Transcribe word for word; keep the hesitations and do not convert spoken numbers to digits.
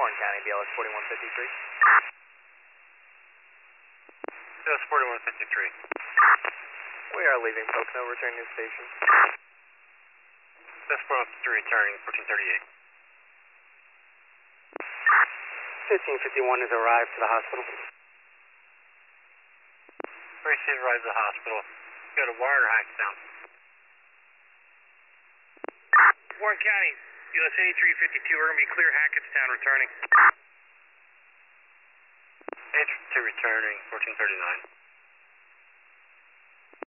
Warren County, B L S forty-one fifty-three. B L S forty-one fifty-three. We are leaving Pocono, returning to the station. B L S forty-one fifty-three, returning fourteen thirty-eight. fifteen fifty-one has arrived to the hospital. Received arrived at the hospital. Go to Warren or Hackettstown? Warren County, B L S eighty-three fifty-two, we're going to be clear Hackettstown returning. eighty-two returning, fourteen thirty-nine.